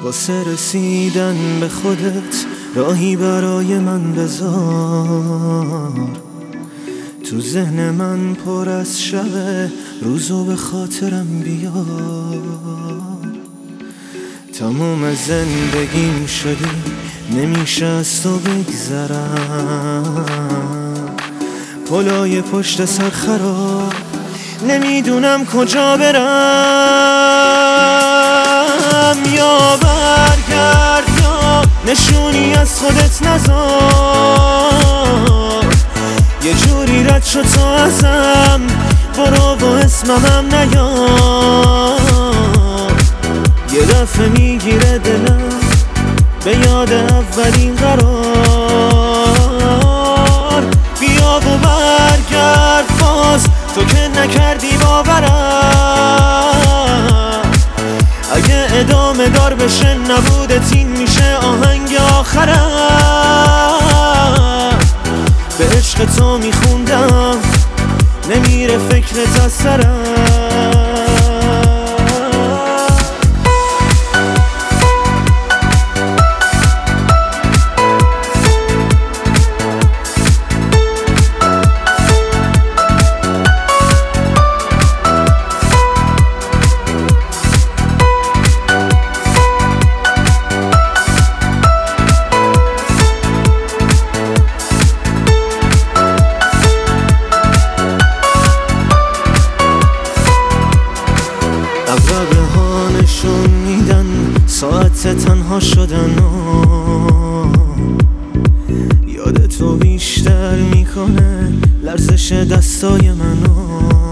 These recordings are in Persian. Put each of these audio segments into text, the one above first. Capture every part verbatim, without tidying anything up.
واسه رسیدن به خودت راهی برای من بذار. تو ذهن من پر از شبه، روزو به خاطرم بیار. تموم زندگیم شدی، نمیشه از تو بگذرم. پلای پشت سر خراب، نمیدونم کجا برم. یا برگرد یا نشونی از خودت نذار. یه جوری رد شد تو ازم، برو و اسممم نیار. یه دفعه میگیره دلم به یاد اولین قرار. بیا و برگرد باز، تو که نکردی باورم. اگه ادامه دار بشه نبودت این میشه آهنگ آخرم. به عشق تو میخوندم، نمیره فکرت از سرم. عقربه ها نشون میدن ساعت تنها شدن و یاد تو بیشتر میکنه لرزش دستای منو.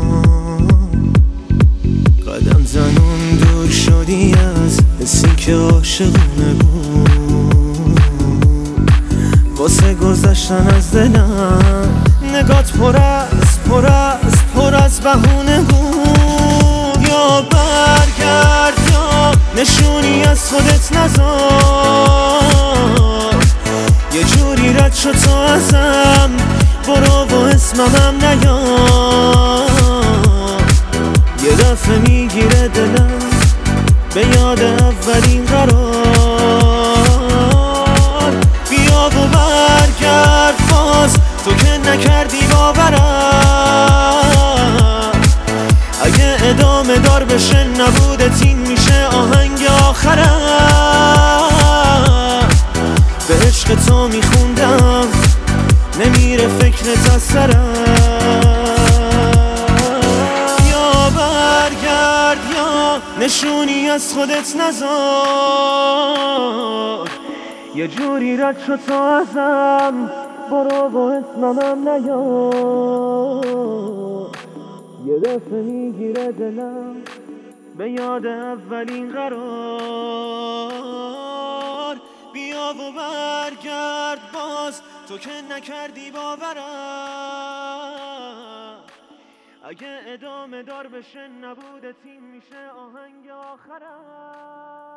قدم زنون دور شدی از حسی که عاشقونه بود. واسه گذشتن از دلم نگات پر از پر از پر از بهونه بود. یا برگرد یا نشونی از خودت نذار. یه جوری رد شد تو ازم، برو و اسممم نیار. یه دفعه میگیره دلم به یاد اولین قرار. بیا و برگرد باز، تو که نکردی باورم. اگه ادامه دار بشه نبودت این میشه آهنگ آخرم. به عشق تو میخوندم، نمیره فکرت از سرم. یا برگرد یا نشونی از خودت نذار. یه جوری رد شد تو ازم، برو و اسممم نیار. یه دفعه میگیره دلم به یاد اولین قرار. بیا و برگرد باز، تو که نکردی باورم. اگه ادامه دار بشه نبودت این میشه آهنگ آخرم.